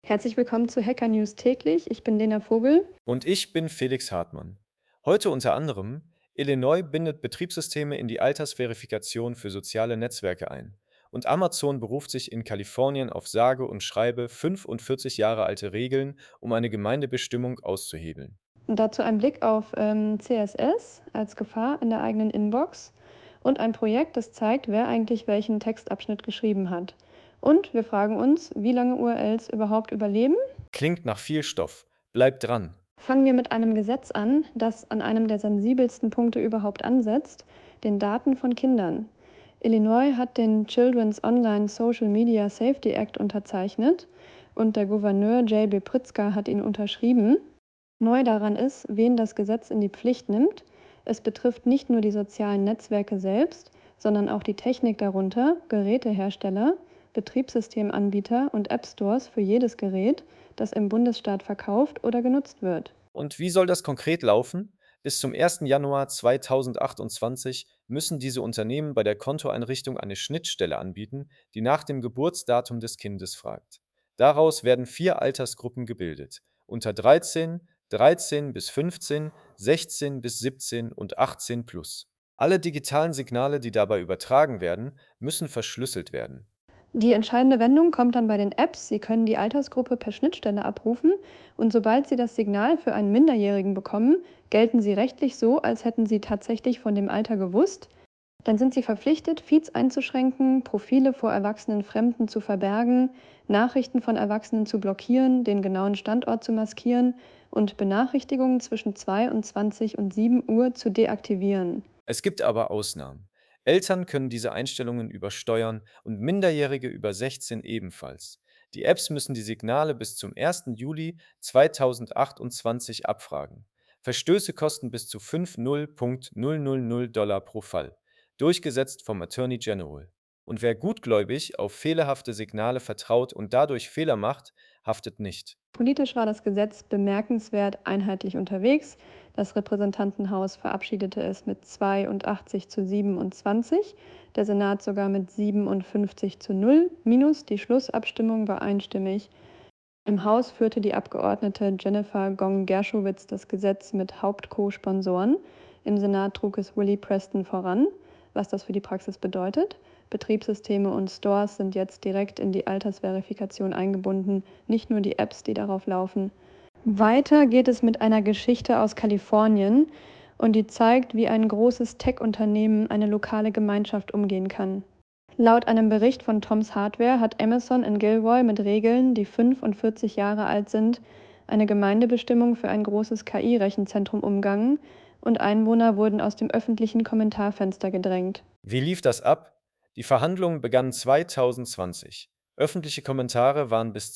Herzlich willkommen zu Hacker News täglich. Ich bin Lena Vogel. Und ich bin Felix Hartmann. Heute unter anderem: Illinois bindet Betriebssysteme in die Altersverifikation für soziale Netzwerke ein. Und Amazon beruft sich in Kalifornien auf sage und schreibe 45 Jahre alte Regeln, um eine Gemeindebestimmung auszuhebeln. Dazu ein Blick auf CSS als Gefahr in der eigenen Inbox und ein Projekt, das zeigt, wer eigentlich welchen Textabschnitt geschrieben hat. Und wir fragen uns, wie lange URLs überhaupt überleben. Klingt nach viel Stoff. Bleibt dran. Fangen wir mit einem Gesetz an, das an einem der sensibelsten Punkte überhaupt ansetzt, den Daten von Kindern. Illinois hat den Children's Online Social Media Safety Act unterzeichnet und der Gouverneur J.B. Pritzker hat ihn unterschrieben. Neu daran ist, wen das Gesetz in die Pflicht nimmt. Es betrifft nicht nur die sozialen Netzwerke selbst, sondern auch die Technik darunter, Gerätehersteller, Betriebssystemanbieter und App-Stores für jedes Gerät, das im Bundesstaat verkauft oder genutzt wird. Und wie soll das konkret laufen? Bis zum 1. Januar 2028 müssen diese Unternehmen bei der Kontoeinrichtung eine Schnittstelle anbieten, die nach dem Geburtsdatum des Kindes fragt. Daraus werden 4 Altersgruppen gebildet: unter 13, 13 bis 15, 16 bis 17 und 18 plus. Alle digitalen Signale, die dabei übertragen werden, müssen verschlüsselt werden. Die entscheidende Wendung kommt dann bei den Apps. Sie können die Altersgruppe per Schnittstelle abrufen und sobald Sie das Signal für einen Minderjährigen bekommen, gelten Sie rechtlich so, als hätten Sie tatsächlich von dem Alter gewusst. Dann sind Sie verpflichtet, Feeds einzuschränken, Profile vor erwachsenen Fremden zu verbergen, Nachrichten von Erwachsenen zu blockieren, den genauen Standort zu maskieren und Benachrichtigungen zwischen 22 und 7 Uhr zu deaktivieren. Es gibt aber Ausnahmen. Eltern können diese Einstellungen übersteuern und Minderjährige über 16 ebenfalls. Die Apps müssen die Signale bis zum 1. Juli 2028 abfragen. Verstöße kosten bis zu 50.000 Dollar pro Fall, durchgesetzt vom Attorney General. Und wer gutgläubig auf fehlerhafte Signale vertraut und dadurch Fehler macht, haftet nicht. Politisch war das Gesetz bemerkenswert einheitlich unterwegs. Das Repräsentantenhaus verabschiedete es mit 82 zu 27, der Senat sogar mit 57 zu 0, minus die Schlussabstimmung war einstimmig. Im Haus führte die Abgeordnete Jennifer Gong-Dershowitz das Gesetz mit Haupt-Co-Sponsoren. Im Senat trug es Willie Preston voran. Was das für die Praxis bedeutet: Betriebssysteme und Stores sind jetzt direkt in die Altersverifikation eingebunden, nicht nur die Apps, die darauf laufen. Weiter geht es mit einer Geschichte aus Kalifornien und die zeigt, wie ein großes Tech-Unternehmen eine lokale Gemeinschaft umgehen kann. Laut einem Bericht von Tom's Hardware hat Amazon in Gilroy mit Regeln, die 45 Jahre alt sind, eine Gemeindebestimmung für ein großes KI-Rechenzentrum umgangen und Einwohner wurden aus dem öffentlichen Kommentarfenster gedrängt. Wie lief das ab? Die Verhandlungen begannen 2020. Öffentliche Kommentare waren bis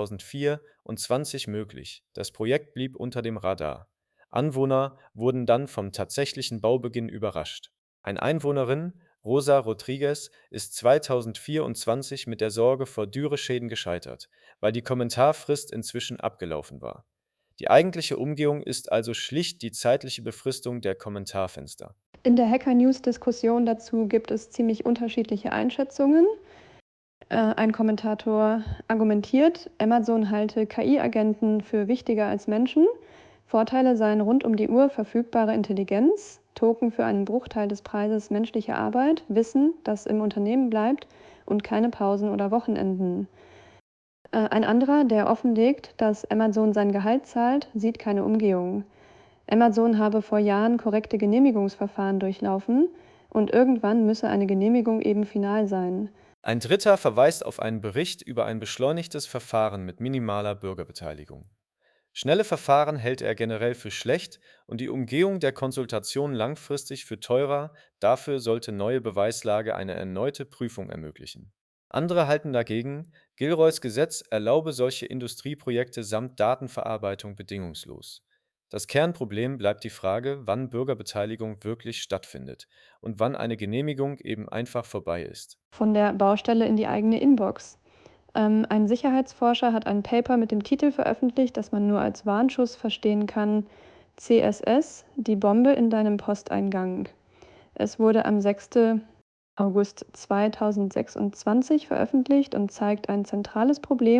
2024 möglich. Das Projekt blieb unter dem Radar. Anwohner wurden dann vom tatsächlichen Baubeginn überrascht. Eine Einwohnerin, Rosa Rodriguez, ist 2024 mit der Sorge vor Dürreschäden gescheitert, weil die Kommentarfrist inzwischen abgelaufen war. Die eigentliche Umgehung ist also schlicht die zeitliche Befristung der Kommentarfenster. In der Hacker-News-Diskussion dazu gibt es ziemlich unterschiedliche Einschätzungen. Ein Kommentator argumentiert, Amazon halte KI-Agenten für wichtiger als Menschen. Vorteile seien rund um die Uhr verfügbare Intelligenz, Token für einen Bruchteil des Preises menschliche Arbeit, Wissen, das im Unternehmen bleibt und keine Pausen oder Wochenenden. Ein anderer, der offenlegt, dass Amazon sein Gehalt zahlt, sieht keine Umgehung. Amazon habe vor Jahren korrekte Genehmigungsverfahren durchlaufen und irgendwann müsse eine Genehmigung eben final sein. Ein Dritter verweist auf einen Bericht über ein beschleunigtes Verfahren mit minimaler Bürgerbeteiligung. Schnelle Verfahren hält er generell für schlecht und die Umgehung der Konsultation langfristig für teurer, dafür sollte neue Beweislage eine erneute Prüfung ermöglichen. Andere halten dagegen, Gilroys Gesetz erlaube solche Industrieprojekte samt Datenverarbeitung bedingungslos. Das Kernproblem bleibt die Frage, wann Bürgerbeteiligung wirklich stattfindet und wann eine Genehmigung eben einfach vorbei ist. Von der Baustelle in die eigene Inbox. Ein Sicherheitsforscher hat ein Paper mit dem Titel veröffentlicht, das man nur als Warnschuss verstehen kann: CSS, die Bombe in deinem Posteingang. Es wurde am 6. August 2026 veröffentlicht und zeigt ein zentrales Problem,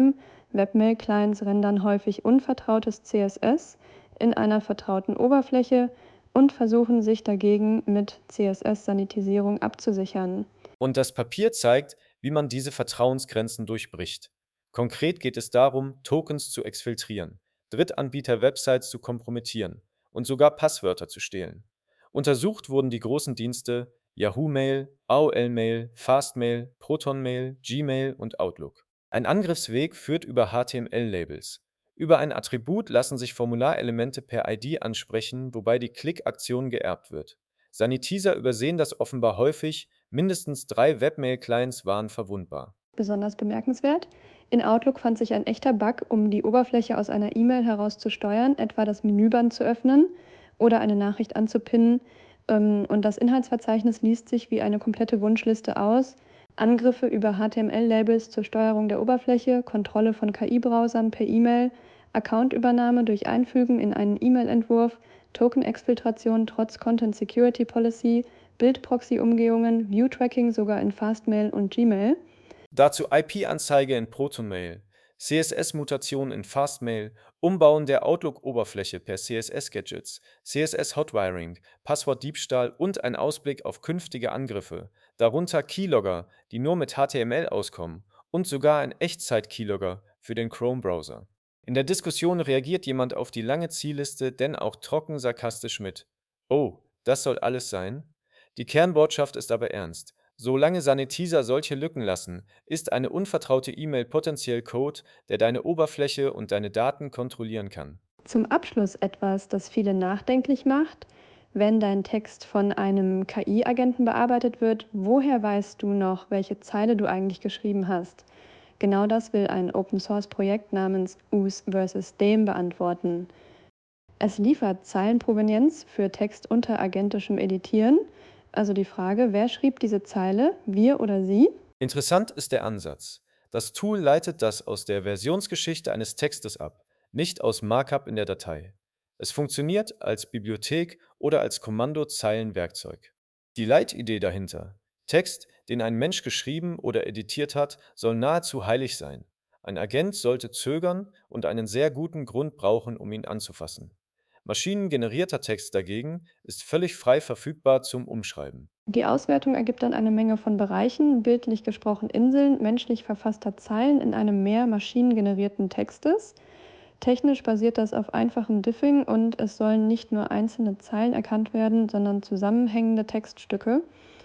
Webmail-Clients rendern häufig unvertrautes CSS in einer vertrauten Oberfläche und versuchen sich dagegen mit CSS-Sanitisierung abzusichern. Und das Papier zeigt, wie man diese Vertrauensgrenzen durchbricht. Konkret geht es darum, Tokens zu exfiltrieren, Drittanbieter-Websites zu kompromittieren und sogar Passwörter zu stehlen. Untersucht wurden die großen Dienste Yahoo Mail, AOL Mail, Fastmail, Proton Mail, Gmail und Outlook. Ein Angriffsweg führt über HTML-Labels. Über ein Attribut lassen sich Formularelemente per ID ansprechen, wobei die Klickaktion geerbt wird. Sanitizer übersehen das offenbar häufig, mindestens 3 Webmail-Clients waren verwundbar. Besonders bemerkenswert: In Outlook fand sich ein echter Bug, um die Oberfläche aus einer E-Mail heraus zu steuern, etwa das Menüband zu öffnen oder eine Nachricht anzupinnen. Und das Inhaltsverzeichnis liest sich wie eine komplette Wunschliste aus. Angriffe über HTML-Labels zur Steuerung der Oberfläche, Kontrolle von KI-Browsern per E-Mail, Accountübernahme durch Einfügen in einen E-Mail-Entwurf, Token-Exfiltration trotz Content Security Policy, Bildproxy-Umgehungen, View-Tracking sogar in Fastmail und Gmail. Dazu IP-Anzeige in Protonmail, CSS-Mutation in Fastmail, Umbauen der Outlook-Oberfläche per CSS-Gadgets, CSS-Hotwiring, Passwortdiebstahl und ein Ausblick auf künftige Angriffe, darunter Keylogger, die nur mit HTML auskommen, und sogar ein Echtzeit-Keylogger für den Chrome-Browser. In der Diskussion reagiert jemand auf die lange Zielliste denn auch trocken sarkastisch mit: Oh, das soll alles sein? Die Kernbotschaft ist aber ernst. Solange Sanitizer solche Lücken lassen, ist eine unvertraute E-Mail potenziell Code, der deine Oberfläche und deine Daten kontrollieren kann. Zum Abschluss etwas, das viele nachdenklich macht. Wenn dein Text von einem KI-Agenten bearbeitet wird, woher weißt du noch, welche Zeile du eigentlich geschrieben hast? Genau das will ein Open-Source-Projekt namens Us vs. Dame beantworten. Es liefert Zeilenprovenienz für Text unter agentischem Editieren. Also die Frage, wer schrieb diese Zeile, wir oder sie? Interessant ist der Ansatz. Das Tool leitet das aus der Versionsgeschichte eines Textes ab, nicht aus Markup in der Datei. Es funktioniert als Bibliothek oder als Kommandozeilenwerkzeug. Die Leitidee dahinter: Text, den ein Mensch geschrieben oder editiert hat, soll nahezu heilig sein. Ein Agent sollte zögern und einen sehr guten Grund brauchen, um ihn anzufassen. Maschinengenerierter Text dagegen ist völlig frei verfügbar zum Umschreiben. Die Auswertung ergibt dann eine Menge von Bereichen, bildlich gesprochen Inseln menschlich verfasster Zeilen in einem Meer maschinengenerierten Textes. Technisch basiert das auf einfachem Diffing und es sollen nicht nur einzelne Zeilen erkannt werden, sondern zusammenhängende Textstücke.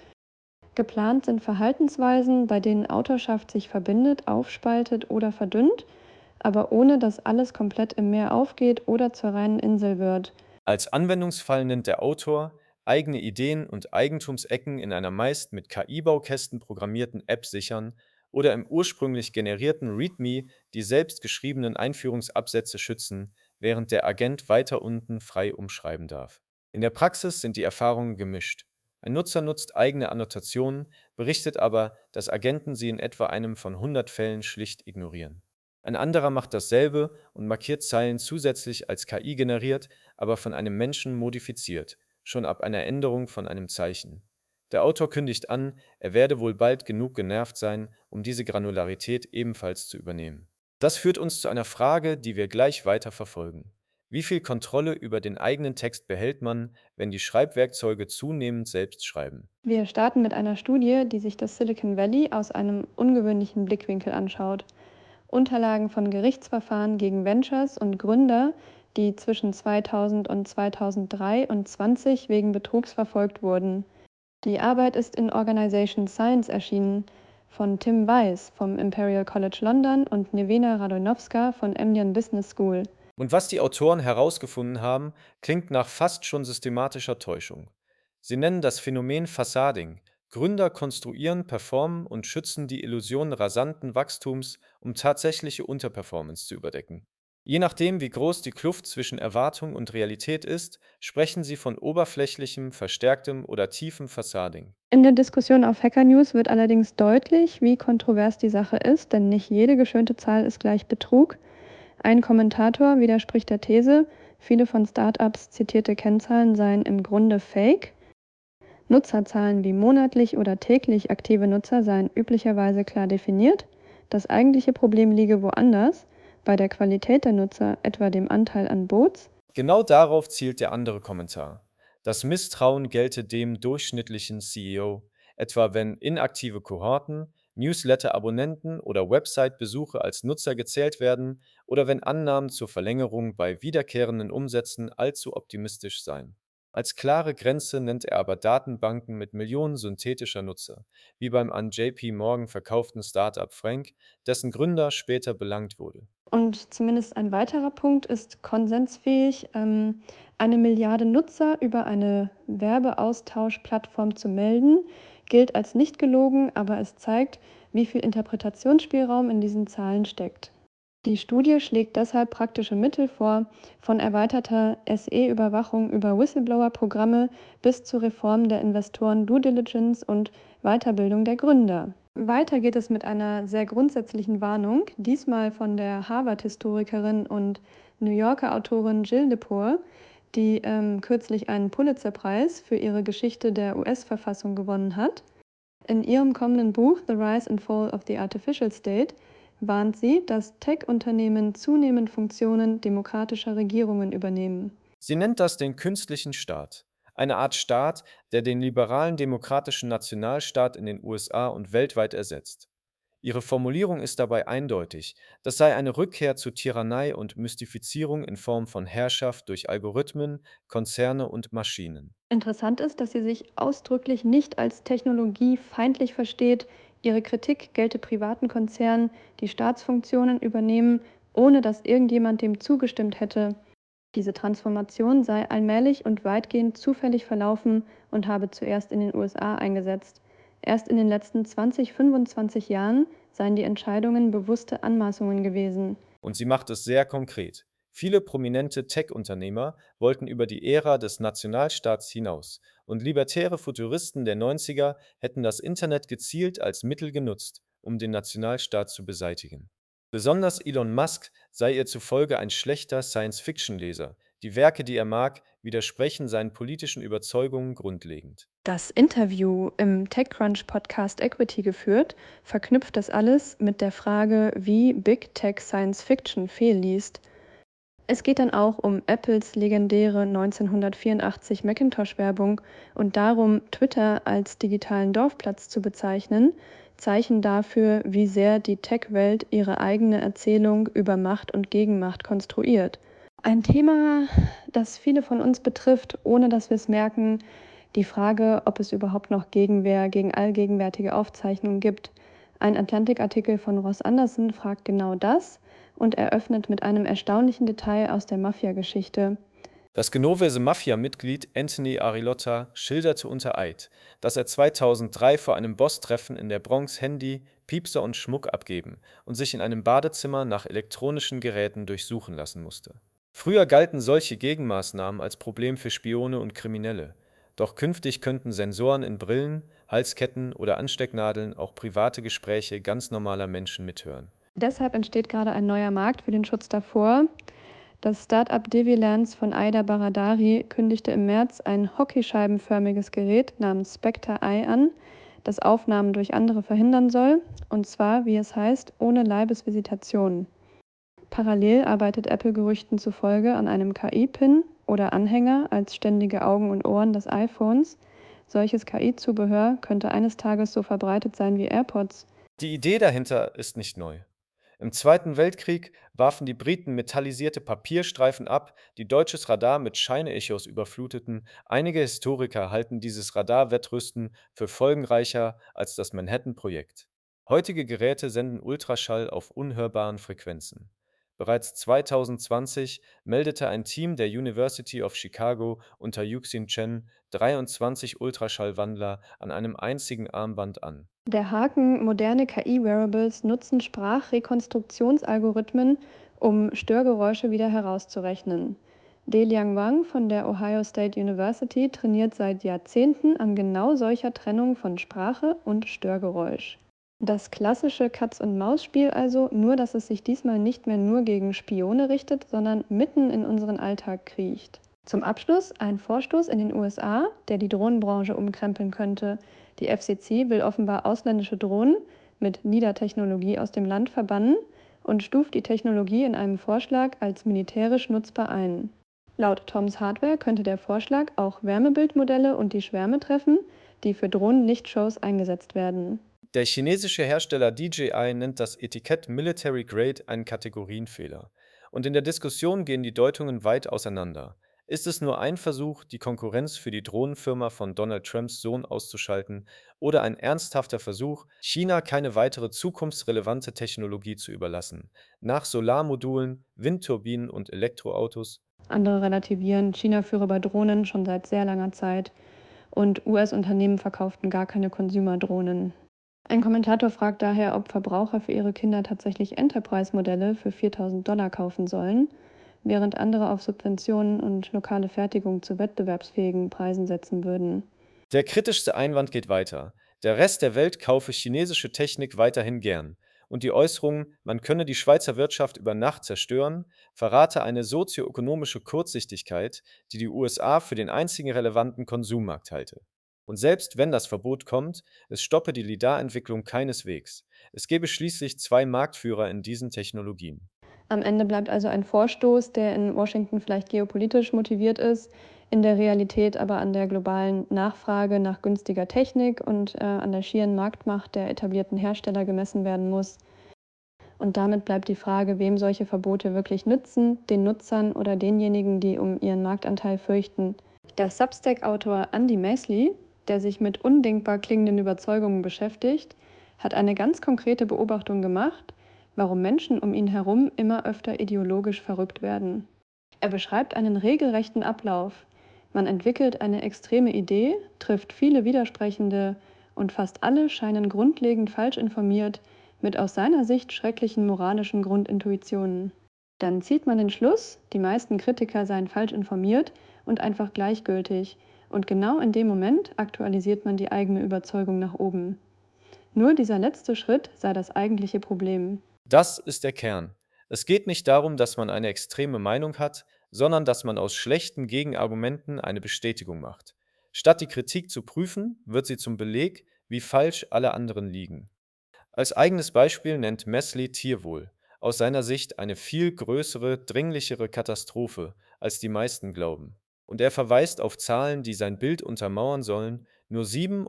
Geplant sind Verhaltensweisen, bei denen Autorschaft sich verbindet, aufspaltet oder verdünnt, aber ohne dass alles komplett im Meer aufgeht oder zur reinen Insel wird. Als Anwendungsfall nennt der Autor eigene Ideen und Eigentumsecken in einer meist mit KI-Baukästen programmierten App sichern oder im ursprünglich generierten README die selbst geschriebenen Einführungsabsätze schützen, während der Agent weiter unten frei umschreiben darf. In der Praxis sind die Erfahrungen gemischt. Ein Nutzer nutzt eigene Annotationen, berichtet aber, dass Agenten sie in etwa einem von 100 Fällen schlicht ignorieren. Ein anderer macht dasselbe und markiert Zeilen zusätzlich als KI generiert, aber von einem Menschen modifiziert, schon ab einer Änderung von einem Zeichen. Der Autor kündigt an, er werde wohl bald genug genervt sein, um diese Granularität ebenfalls zu übernehmen. Das führt uns zu einer Frage, die wir gleich weiter verfolgen. Wie viel Kontrolle über den eigenen Text behält man, wenn die Schreibwerkzeuge zunehmend selbst schreiben? Wir starten mit einer Studie, die sich das Silicon Valley aus einem ungewöhnlichen Blickwinkel anschaut. Unterlagen von Gerichtsverfahren gegen Ventures und Gründer, die zwischen 2000 und 2003 und 20 wegen Betrugs verfolgt wurden. Die Arbeit ist in Organisation Science erschienen, von Tim Weiss vom Imperial College London und Nevena Radojnowska von Emnion Business School. Und was die Autoren herausgefunden haben, klingt nach fast schon systematischer Täuschung. Sie nennen das Phänomen Facading. Gründer konstruieren, performen und schützen die Illusion rasanten Wachstums, um tatsächliche Unterperformance zu überdecken. Je nachdem, wie groß die Kluft zwischen Erwartung und Realität ist, sprechen sie von oberflächlichem, verstärktem oder tiefem Facading. In der Diskussion auf Hacker News wird allerdings deutlich, wie kontrovers die Sache ist, denn nicht jede geschönte Zahl ist gleich Betrug. Ein Kommentator widerspricht der These, viele von Startups zitierte Kennzahlen seien im Grunde Fake. Nutzerzahlen wie monatlich oder täglich aktive Nutzer seien üblicherweise klar definiert. Das eigentliche Problem liege woanders. Bei der Qualität der Nutzer, etwa dem Anteil an Bots? Genau darauf zielt der andere Kommentar. Das Misstrauen gelte dem durchschnittlichen CEO, etwa wenn inaktive Kohorten, Newsletter-Abonnenten oder Website-Besuche als Nutzer gezählt werden oder wenn Annahmen zur Verlängerung bei wiederkehrenden Umsätzen allzu optimistisch seien. Als klare Grenze nennt er aber Datenbanken mit Millionen synthetischer Nutzer, wie beim an JP Morgan verkauften Startup Frank, dessen Gründer später belangt wurde. Und zumindest ein weiterer Punkt ist konsensfähig, eine Milliarde Nutzer über eine Werbeaustauschplattform zu melden, gilt als nicht gelogen, aber es zeigt, wie viel Interpretationsspielraum in diesen Zahlen steckt. Die Studie schlägt deshalb praktische Mittel vor, von erweiterter SE-Überwachung über Whistleblower-Programme bis zur Reform der Investoren-Due Diligence und Weiterbildung der Gründer. Weiter geht es mit einer sehr grundsätzlichen Warnung, diesmal von der Harvard-Historikerin und New Yorker Autorin Jill Lepore, die kürzlich einen Pulitzer-Preis für ihre Geschichte der US-Verfassung gewonnen hat. In ihrem kommenden Buch The Rise and Fall of the Artificial State warnt sie, dass Tech-Unternehmen zunehmend Funktionen demokratischer Regierungen übernehmen. Sie nennt das den künstlichen Staat, eine Art Staat, der den liberalen demokratischen Nationalstaat in den USA und weltweit ersetzt. Ihre Formulierung ist dabei eindeutig, das sei eine Rückkehr zu Tyrannei und Mystifizierung in Form von Herrschaft durch Algorithmen, Konzerne und Maschinen. Interessant ist, dass sie sich ausdrücklich nicht als technologiefeindlich versteht. Ihre Kritik gelte privaten Konzernen, die Staatsfunktionen übernehmen, ohne dass irgendjemand dem zugestimmt hätte. Diese Transformation sei allmählich und weitgehend zufällig verlaufen und habe zuerst in den USA eingesetzt. Erst in den letzten 20-25 Jahren seien die Entscheidungen bewusste Anmaßungen gewesen. Und sie macht es sehr konkret. Viele prominente Tech-Unternehmer wollten über die Ära des Nationalstaats hinaus und libertäre Futuristen der 90er hätten das Internet gezielt als Mittel genutzt, um den Nationalstaat zu beseitigen. Besonders Elon Musk sei ihr zufolge ein schlechter Science-Fiction-Leser. Die Werke, die er mag, widersprechen seinen politischen Überzeugungen grundlegend. Das Interview im TechCrunch-Podcast Equity geführt, verknüpft das alles mit der Frage, wie Big Tech Science Fiction fehlliest. Es geht dann auch um Apples legendäre 1984 Macintosh-Werbung und darum, Twitter als digitalen Dorfplatz zu bezeichnen, Zeichen dafür, wie sehr die Tech-Welt ihre eigene Erzählung über Macht und Gegenmacht konstruiert. Ein Thema, das viele von uns betrifft, ohne dass wir es merken, die Frage, ob es überhaupt noch Gegenwehr gegen allgegenwärtige Aufzeichnungen gibt. Ein Atlantik-Artikel von Ross Anderson fragt genau das und eröffnet mit einem erstaunlichen Detail aus der Mafia-Geschichte. Das genovese Mafia-Mitglied Anthony Arilotta schilderte unter Eid, dass er 2003 vor einem Boss-Treffen in der Bronx Handy, Piepser und Schmuck abgeben und sich in einem Badezimmer nach elektronischen Geräten durchsuchen lassen musste. Früher galten solche Gegenmaßnahmen als Problem für Spione und Kriminelle. Doch künftig könnten Sensoren in Brillen, Halsketten oder Anstecknadeln auch private Gespräche ganz normaler Menschen mithören. Deshalb entsteht gerade ein neuer Markt für den Schutz davor. Das Start-up Devilance von Aida Baradari kündigte im März ein hockeyscheibenförmiges Gerät namens Spectre Eye an, das Aufnahmen durch andere verhindern soll, und zwar, wie es heißt, ohne Leibesvisitation. Parallel arbeitet Apple Gerüchten zufolge an einem KI-Pin oder Anhänger als ständige Augen und Ohren des iPhones. Solches KI-Zubehör könnte eines Tages so verbreitet sein wie AirPods. Die Idee dahinter ist nicht neu. Im Zweiten Weltkrieg warfen die Briten metallisierte Papierstreifen ab, die deutsches Radar mit Scheinechos überfluteten. Einige Historiker halten dieses Radarwettrüsten für folgenreicher als das Manhattan-Projekt. Heutige Geräte senden Ultraschall auf unhörbaren Frequenzen. Bereits 2020 meldete ein Team der University of Chicago unter Yuxin Chen 23 Ultraschallwandler an einem einzigen Armband an. Der Haken: moderne KI-Wearables nutzen Sprachrekonstruktionsalgorithmen, um Störgeräusche wieder herauszurechnen. Deliang Wang von der Ohio State University trainiert seit Jahrzehnten an genau solcher Trennung von Sprache und Störgeräusch. Das klassische Katz-und-Maus-Spiel also, nur dass es sich diesmal nicht mehr nur gegen Spione richtet, sondern mitten in unseren Alltag kriecht. Zum Abschluss ein Vorstoß in den USA, der die Drohnenbranche umkrempeln könnte. Die FCC will offenbar ausländische Drohnen mit Niedertechnologie aus dem Land verbannen und stuft die Technologie in einem Vorschlag als militärisch nutzbar ein. Laut Toms Hardware könnte der Vorschlag auch Wärmebildmodelle und die Schwärme treffen, die für Drohnenlichtshows eingesetzt werden. Der chinesische Hersteller DJI nennt das Etikett Military Grade einen Kategorienfehler. Und in der Diskussion gehen die Deutungen weit auseinander. Ist es nur ein Versuch, die Konkurrenz für die Drohnenfirma von Donald Trumps Sohn auszuschalten, oder ein ernsthafter Versuch, China keine weitere zukunftsrelevante Technologie zu überlassen? Nach Solarmodulen, Windturbinen und Elektroautos. Andere relativieren, China führe bei Drohnen schon seit sehr langer Zeit und US-Unternehmen verkauften gar keine Consumer-Drohnen. Ein Kommentator fragt daher, ob Verbraucher für ihre Kinder tatsächlich Enterprise-Modelle für 4.000 $ kaufen sollen, während andere auf Subventionen und lokale Fertigung zu wettbewerbsfähigen Preisen setzen würden. Der kritischste Einwand geht weiter. Der Rest der Welt kaufe chinesische Technik weiterhin gern. Und die Äußerung, man könne die Schweizer Wirtschaft über Nacht zerstören, verrate eine sozioökonomische Kurzsichtigkeit, die die USA für den einzigen relevanten Konsummarkt halte. Und selbst wenn das Verbot kommt, es stoppe die LiDAR-Entwicklung keineswegs. Es gebe schließlich zwei Marktführer in diesen Technologien. Am Ende bleibt also ein Vorstoß, der in Washington vielleicht geopolitisch motiviert ist, in der Realität aber an der globalen Nachfrage nach günstiger Technik und an der schieren Marktmacht der etablierten Hersteller gemessen werden muss. Und damit bleibt die Frage, wem solche Verbote wirklich nützen, den Nutzern oder denjenigen, die um ihren Marktanteil fürchten. Der Substack-Autor Andy Masley, der sich mit undenkbar klingenden Überzeugungen beschäftigt, hat eine ganz konkrete Beobachtung gemacht, warum Menschen um ihn herum immer öfter ideologisch verrückt werden. Er beschreibt einen regelrechten Ablauf. Man entwickelt eine extreme Idee, trifft viele widersprechende und fast alle scheinen grundlegend falsch informiert mit aus seiner Sicht schrecklichen moralischen Grundintuitionen. Dann zieht man den Schluss, die meisten Kritiker seien falsch informiert und einfach gleichgültig, und genau in dem Moment aktualisiert man die eigene Überzeugung nach oben. Nur dieser letzte Schritt sei das eigentliche Problem. Das ist der Kern. Es geht nicht darum, dass man eine extreme Meinung hat, sondern dass man aus schlechten Gegenargumenten eine Bestätigung macht. Statt die Kritik zu prüfen, wird sie zum Beleg, wie falsch alle anderen liegen. Als eigenes Beispiel nennt Messley Tierwohl, aus seiner Sicht eine viel größere, dringlichere Katastrophe, als die meisten glauben. Und er verweist auf Zahlen, die sein Bild untermauern sollen: Nur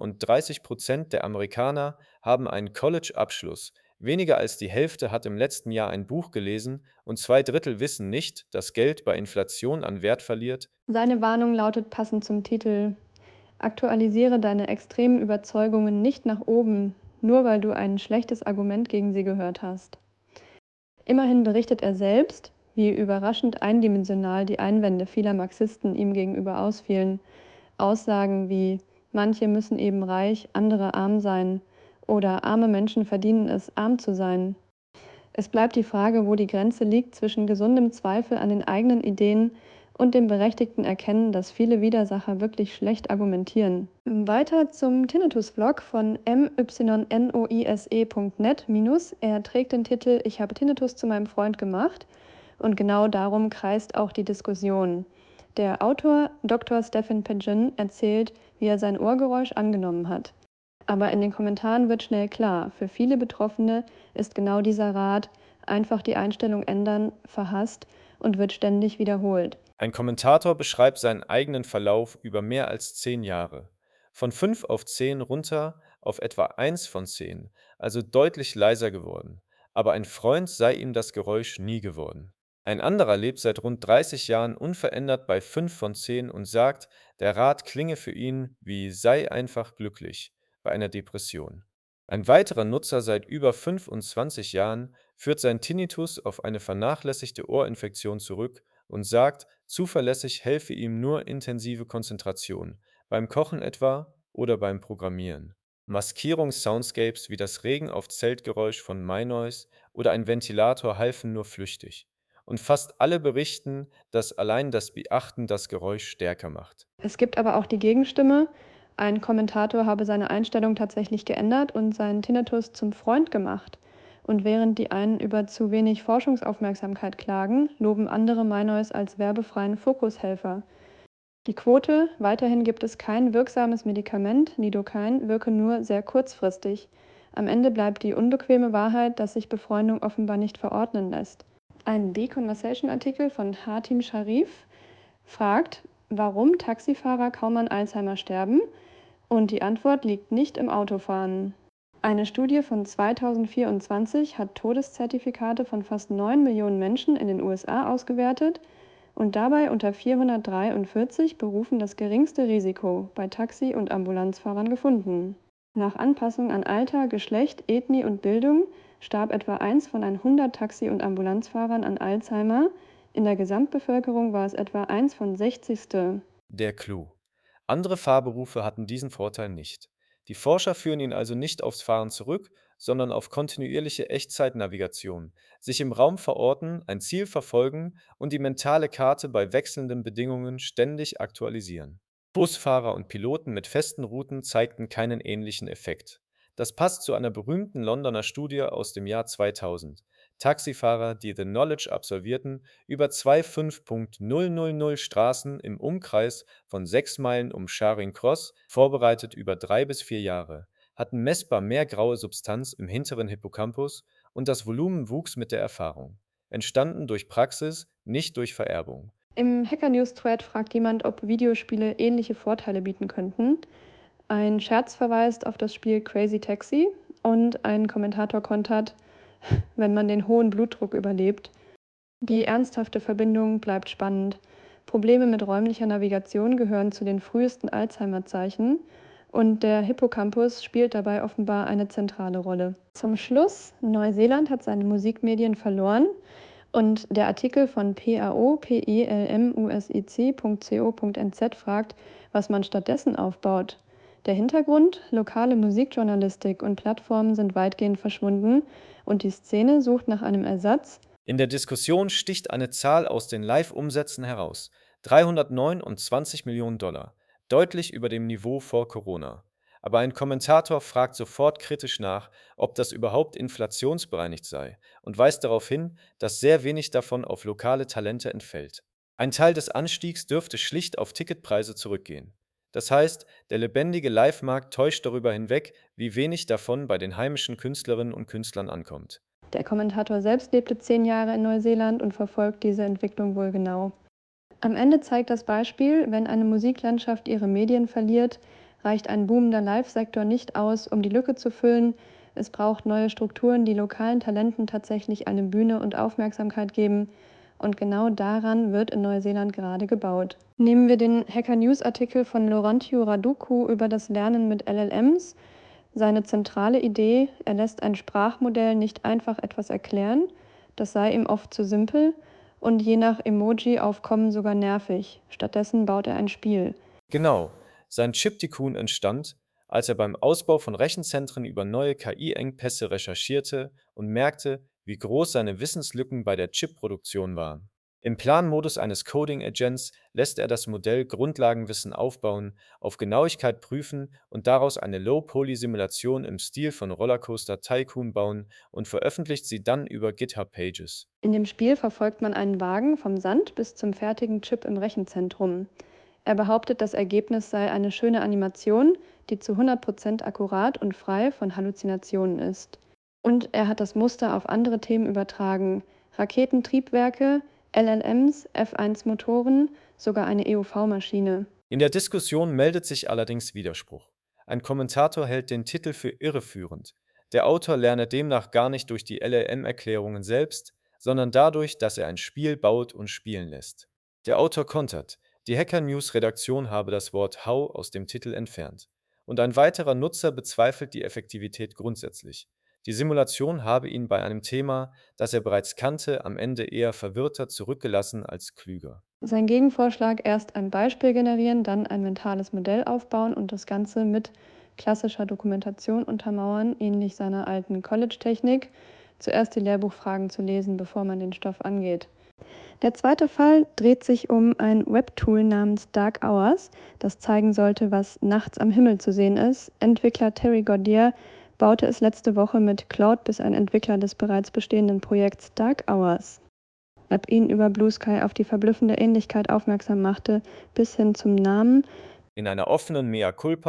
37% der Amerikaner haben einen College-Abschluss, weniger als die Hälfte hat im letzten Jahr ein Buch gelesen und zwei Drittel wissen nicht, dass Geld bei Inflation an Wert verliert. Seine Warnung lautet passend zum Titel: Aktualisiere deine extremen Überzeugungen nicht nach oben, nur weil du ein schlechtes Argument gegen sie gehört hast. Immerhin berichtet er selbst, wie überraschend eindimensional die Einwände vieler Marxisten ihm gegenüber ausfielen. Aussagen wie „Manche müssen eben reich, andere arm sein" oder „Arme Menschen verdienen es, arm zu sein". Es bleibt die Frage, wo die Grenze liegt zwischen gesundem Zweifel an den eigenen Ideen und dem berechtigten Erkennen, dass viele Widersacher wirklich schlecht argumentieren. Weiter zum Tinnitus-Vlog von mynoise.net-. Er trägt den Titel „Ich habe Tinnitus zu meinem Freund gemacht", und genau darum kreist auch die Diskussion. Der Autor Dr. Stephen Pagin erzählt, wie er sein Ohrgeräusch angenommen hat. Aber in den Kommentaren wird schnell klar, für viele Betroffene ist genau dieser Rat, einfach die Einstellung ändern, verhasst und wird ständig wiederholt. Ein Kommentator beschreibt seinen eigenen Verlauf über mehr als 10 Jahre. Von 5 auf 10 runter auf etwa 1 von 10, also deutlich leiser geworden. Aber ein Freund sei ihm das Geräusch nie geworden. Ein anderer lebt seit rund 30 Jahren unverändert bei 5 von 10 und sagt, der Rat klinge für ihn wie sei einfach glücklich bei einer Depression. Ein weiterer Nutzer seit über 25 Jahren führt seinen Tinnitus auf eine vernachlässigte Ohrinfektion zurück und sagt, zuverlässig helfe ihm nur intensive Konzentration, beim Kochen etwa oder beim Programmieren. Maskierungs-Soundscapes wie das Regen auf Zeltgeräusch von MyNoise oder ein Ventilator halfen nur flüchtig. Und fast alle berichten, dass allein das Beachten das Geräusch stärker macht. Es gibt aber auch die Gegenstimme. Ein Kommentator habe seine Einstellung tatsächlich geändert und seinen Tinnitus zum Freund gemacht. Und während die einen über zu wenig Forschungsaufmerksamkeit klagen, loben andere MyNoise als werbefreien Fokushelfer. Die Quote: Weiterhin gibt es kein wirksames Medikament, Lidocain wirke nur sehr kurzfristig. Am Ende bleibt die unbequeme Wahrheit, dass sich Befreundung offenbar nicht verordnen lässt. Ein The-Conversation-Artikel von Hatim Sharif fragt, warum Taxifahrer kaum an Alzheimer sterben, und die Antwort liegt nicht im Autofahren. Eine Studie von 2024 hat Todeszertifikate von fast 9 Millionen Menschen in den USA ausgewertet und dabei unter 443 Berufen das geringste Risiko bei Taxi- und Ambulanzfahrern gefunden. Nach Anpassung an Alter, Geschlecht, Ethnie und Bildung starb etwa 1 von 100 Taxi- und Ambulanzfahrern an Alzheimer. In der Gesamtbevölkerung war es etwa 1 von 60. Der Clou. Andere Fahrberufe hatten diesen Vorteil nicht. Die Forscher führen ihn also nicht aufs Fahren zurück, sondern auf kontinuierliche Echtzeitnavigation, sich im Raum verorten, ein Ziel verfolgen und die mentale Karte bei wechselnden Bedingungen ständig aktualisieren. Busfahrer und Piloten mit festen Routen zeigten keinen ähnlichen Effekt. Das passt zu einer berühmten Londoner Studie aus dem Jahr 2000. Taxifahrer, die The Knowledge absolvierten, über zwei 5.000 Straßen im Umkreis von 6 Meilen um Charing Cross, vorbereitet über 3 bis 4 Jahre, hatten messbar mehr graue Substanz im hinteren Hippocampus und das Volumen wuchs mit der Erfahrung. Entstanden durch Praxis, nicht durch Vererbung. Im Hacker News Thread fragt jemand, ob Videospiele ähnliche Vorteile bieten könnten. Ein Scherz verweist auf das Spiel Crazy Taxi und ein Kommentator kontert, wenn man den hohen Blutdruck überlebt. Die ernsthafte Verbindung bleibt spannend. Probleme mit räumlicher Navigation gehören zu den frühesten Alzheimer-Zeichen und der Hippocampus spielt dabei offenbar eine zentrale Rolle. Zum Schluss, Neuseeland hat seine Musikmedien verloren und der Artikel von paopelmusic.co.nz fragt, was man stattdessen aufbaut. Der Hintergrund: lokale Musikjournalistik und Plattformen sind weitgehend verschwunden und die Szene sucht nach einem Ersatz. In der Diskussion sticht eine Zahl aus den Live-Umsätzen heraus: 329 Millionen Dollar, deutlich über dem Niveau vor Corona. Aber ein Kommentator fragt sofort kritisch nach, ob das überhaupt inflationsbereinigt sei, und weist darauf hin, dass sehr wenig davon auf lokale Talente entfällt. Ein Teil des Anstiegs dürfte schlicht auf Ticketpreise zurückgehen. Das heißt, der lebendige Live-Markt täuscht darüber hinweg, wie wenig davon bei den heimischen Künstlerinnen und Künstlern ankommt. Der Kommentator selbst lebte 10 Jahre in Neuseeland und verfolgt diese Entwicklung wohl genau. Am Ende zeigt das Beispiel, wenn eine Musiklandschaft ihre Medien verliert, reicht ein boomender Live-Sektor nicht aus, um die Lücke zu füllen. Es braucht neue Strukturen, die lokalen Talenten tatsächlich eine Bühne und Aufmerksamkeit geben. Und genau daran wird in Neuseeland gerade gebaut. Nehmen wir den Hacker News Artikel von Laurentio Raducu über das Lernen mit LLMs. Seine zentrale Idee: er lässt ein Sprachmodell nicht einfach etwas erklären, das sei ihm oft zu simpel und je nach Emoji-Aufkommen sogar nervig. Stattdessen baut er ein Spiel. Genau, sein Chip-Tikkun entstand, als er beim Ausbau von Rechenzentren über neue KI-Engpässe recherchierte und merkte, wie groß seine Wissenslücken bei der Chipproduktion waren. Im Planmodus eines Coding-Agents lässt er das Modell Grundlagenwissen aufbauen, auf Genauigkeit prüfen und daraus eine Low-Poly-Simulation im Stil von Rollercoaster Tycoon bauen und veröffentlicht sie dann über GitHub Pages. In dem Spiel verfolgt man einen Wagen vom Sand bis zum fertigen Chip im Rechenzentrum. Er behauptet, das Ergebnis sei eine schöne Animation, die zu 100% akkurat und frei von Halluzinationen ist. Und er hat das Muster auf andere Themen übertragen: Raketentriebwerke, LLMs, F1-Motoren, sogar eine EUV-Maschine. In der Diskussion meldet sich allerdings Widerspruch. Ein Kommentator hält den Titel für irreführend. Der Autor lerne demnach gar nicht durch die LLM-Erklärungen selbst, sondern dadurch, dass er ein Spiel baut und spielen lässt. Der Autor kontert, die Hacker News Redaktion habe das Wort How aus dem Titel entfernt. Und ein weiterer Nutzer bezweifelt die Effektivität grundsätzlich. Die Simulation habe ihn bei einem Thema, das er bereits kannte, am Ende eher verwirrter zurückgelassen als klüger. Sein Gegenvorschlag: erst ein Beispiel generieren, dann ein mentales Modell aufbauen und das Ganze mit klassischer Dokumentation untermauern, ähnlich seiner alten College-Technik, zuerst die Lehrbuchfragen zu lesen, bevor man den Stoff angeht. Der zweite Fall dreht sich um ein Webtool namens Dark Hours, das zeigen sollte, was nachts am Himmel zu sehen ist. Entwickler Terry Gordier baute es letzte Woche mit Claude, bis ein Entwickler des bereits bestehenden Projekts Dark Hours App ihn über Blue Sky auf die verblüffende Ähnlichkeit aufmerksam machte, bis hin zum Namen. In einer offenen Mea culpa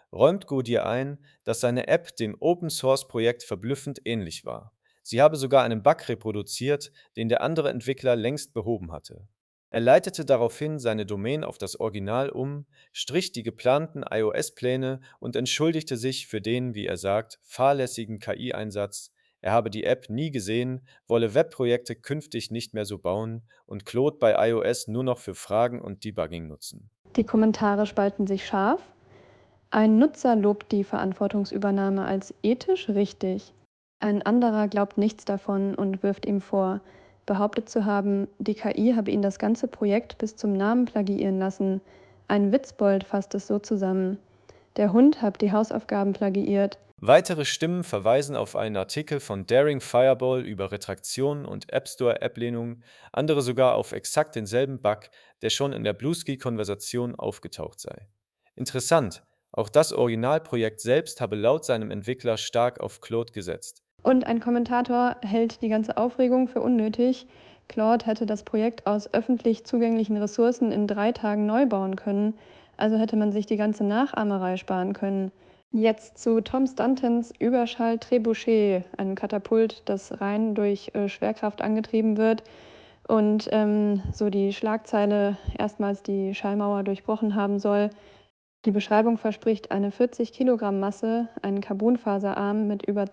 räumt Goodyear ein, dass seine App dem Open-Source-Projekt verblüffend ähnlich war. Sie habe sogar einen Bug reproduziert, den der andere Entwickler längst behoben hatte. Er leitete daraufhin seine Domain auf das Original um, strich die geplanten iOS-Pläne und entschuldigte sich für den, wie er sagt, fahrlässigen KI-Einsatz. Er habe die App nie gesehen, wolle Webprojekte künftig nicht mehr so bauen und Claude bei iOS nur noch für Fragen und Debugging nutzen. Die Kommentare spalten sich scharf. Ein Nutzer lobt die Verantwortungsübernahme als ethisch richtig. Ein anderer glaubt nichts davon und wirft ihm vor, behauptet zu haben, die KI habe ihn das ganze Projekt bis zum Namen plagiieren lassen. Ein Witzbold fasst es so zusammen. Der Hund habe die Hausaufgaben plagiiert. Weitere Stimmen verweisen auf einen Artikel von Daring Fireball über Retraktionen und App Store-App-Lehnungen, andere sogar auf exakt denselben Bug, der schon in der Bluesky-Konversation aufgetaucht sei. Interessant, auch das Originalprojekt selbst habe laut seinem Entwickler stark auf Claude gesetzt. Und ein Kommentator hält die ganze Aufregung für unnötig. Claude hätte das Projekt aus öffentlich zugänglichen Ressourcen in 3 Tagen neu bauen können, also hätte man sich die ganze Nachahmerei sparen können. Jetzt zu Tom Stuntons Überschall-Trebuchet, einem Katapult, das rein durch Schwerkraft angetrieben wird und so die Schlagzeile erstmals die Schallmauer durchbrochen haben soll. Die Beschreibung verspricht eine 40 Kilogramm Masse, einen Carbonfaserarm mit über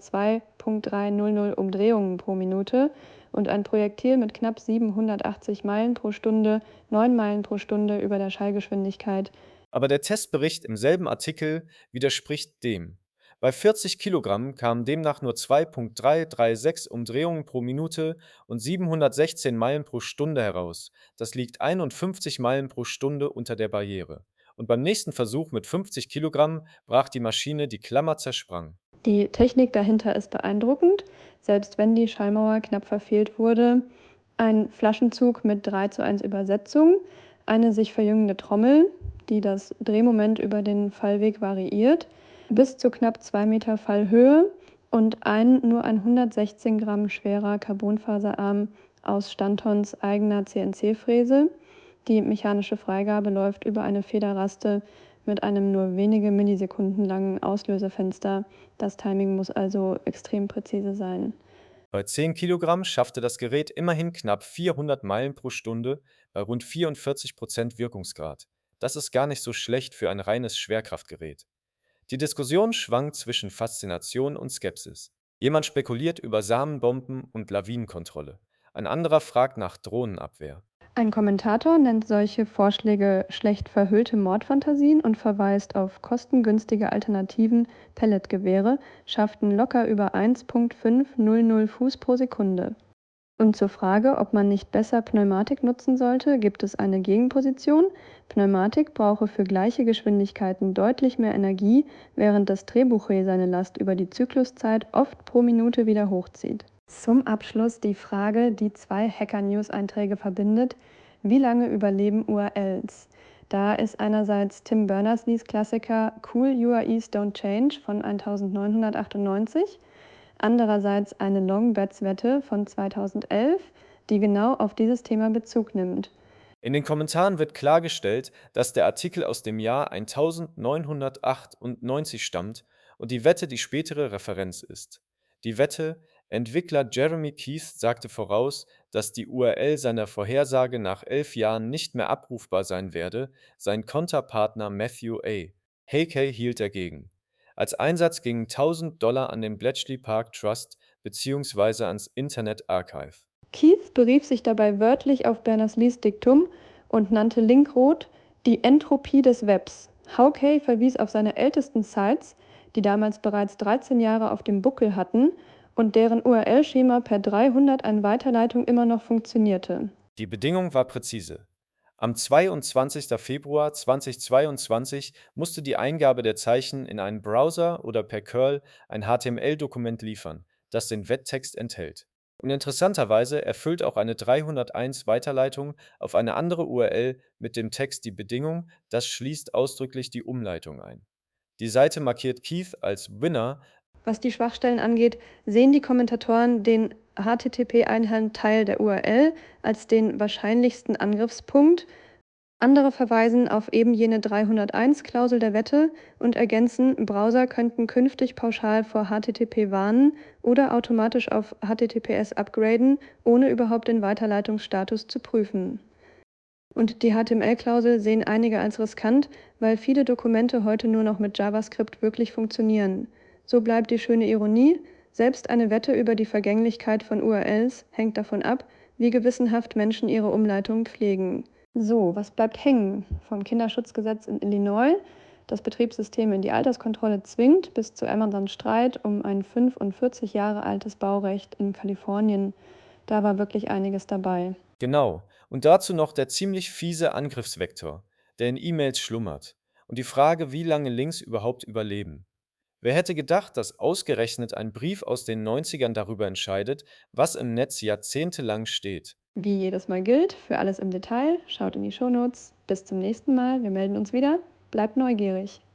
2,300 Umdrehungen pro Minute und ein Projektil mit knapp 780 Meilen pro Stunde, 9 Meilen pro Stunde über der Schallgeschwindigkeit. Aber der Testbericht im selben Artikel widerspricht dem. Bei 40 Kilogramm kamen demnach nur 2,336 Umdrehungen pro Minute und 716 Meilen pro Stunde heraus. Das liegt 51 Meilen pro Stunde unter der Barriere. Und beim nächsten Versuch mit 50 Kilogramm brach die Maschine die Klammer zersprang. Die Technik dahinter ist beeindruckend, selbst wenn die Schallmauer knapp verfehlt wurde. Ein Flaschenzug mit 3:1 Übersetzung, eine sich verjüngende Trommel, die das Drehmoment über den Fallweg variiert, bis zu knapp 2 Meter Fallhöhe und ein nur ein 116 Gramm schwerer Carbonfaserarm aus Stantons eigener CNC-Fräse. Die mechanische Freigabe läuft über eine Federraste mit einem nur wenige Millisekunden langen Auslösefenster. Das Timing muss also extrem präzise sein. Bei 10 Kilogramm schaffte das Gerät immerhin knapp 400 Meilen pro Stunde bei rund 44% Wirkungsgrad. Das ist gar nicht so schlecht für ein reines Schwerkraftgerät. Die Diskussion schwankt zwischen Faszination und Skepsis. Jemand spekuliert über Samenbomben und Lawinenkontrolle. Ein anderer fragt nach Drohnenabwehr. Ein Kommentator nennt solche Vorschläge schlecht verhüllte Mordfantasien und verweist auf kostengünstige Alternativen. Pelletgewehre schafften locker über 1,500 Fuß pro Sekunde. Und zur Frage, ob man nicht besser Pneumatik nutzen sollte, gibt es eine Gegenposition. Pneumatik brauche für gleiche Geschwindigkeiten deutlich mehr Energie, während das Trebuchet seine Last über die Zykluszeit oft pro Minute wieder hochzieht. Zum Abschluss die Frage, die 2 Hacker-News-Einträge verbindet: Wie lange überleben URLs? Da ist einerseits Tim Berners-Lees Klassiker Cool URIs Don't Change von 1998, andererseits eine Long-Bets-Wette von 2011, die genau auf dieses Thema Bezug nimmt. In den Kommentaren wird klargestellt, dass der Artikel aus dem Jahr 1998 stammt und die Wette die spätere Referenz ist. Die Wette, Entwickler Jeremy Keith sagte voraus, dass die URL seiner Vorhersage nach 11 Jahren nicht mehr abrufbar sein werde, sein Konterpartner Matthew A. Heykey hielt dagegen. Als Einsatz gingen $1000 an den Bletchley Park Trust bzw. ans Internet Archive. Keith berief sich dabei wörtlich auf Berners-Lees Diktum und nannte Linkrot die Entropie des Webs. Hawkey verwies auf seine ältesten Sites, die damals bereits 13 Jahre auf dem Buckel hatten und deren URL-Schema per 300 an Weiterleitung immer noch funktionierte. Die Bedingung war präzise. Am 22. Februar 2022 musste die Eingabe der Zeichen in einen Browser oder per Curl ein HTML-Dokument liefern, das den Wetttext enthält. Und interessanterweise erfüllt auch eine 301 Weiterleitung auf eine andere URL mit dem Text die Bedingung, das schließt ausdrücklich die Umleitung ein. Die Seite markiert Keith als Winner. Was die Schwachstellen angeht, sehen die Kommentatoren den HTTP-Einhang-Teil der URL als den wahrscheinlichsten Angriffspunkt Andere verweisen auf eben jene 301-Klausel der Wette und ergänzen, Browser könnten künftig pauschal vor HTTP warnen oder automatisch auf HTTPS upgraden, ohne überhaupt den Weiterleitungsstatus zu prüfen. Und die HTML-Klausel sehen einige als riskant, weil viele Dokumente heute nur noch mit JavaScript wirklich funktionieren. So bleibt die schöne Ironie, selbst eine Wette über die Vergänglichkeit von URLs hängt davon ab, wie gewissenhaft Menschen ihre Umleitungen pflegen. So, was bleibt hängen? Vom Kinderschutzgesetz in Illinois, das Betriebssysteme in die Alterskontrolle zwingt, bis zu Amazons Streit um ein 45 Jahre altes Baurecht in Kalifornien. Da war wirklich einiges dabei. Genau. Und dazu noch der ziemlich fiese Angriffsvektor, der in E-Mails schlummert. Und die Frage, wie lange Links überhaupt überleben. Wer hätte gedacht, dass ausgerechnet ein Brief aus den 90ern darüber entscheidet, was im Netz jahrzehntelang steht? Wie jedes Mal gilt, für alles im Detail, schaut in die Shownotes. Bis zum nächsten Mal, wir melden uns wieder. Bleibt neugierig.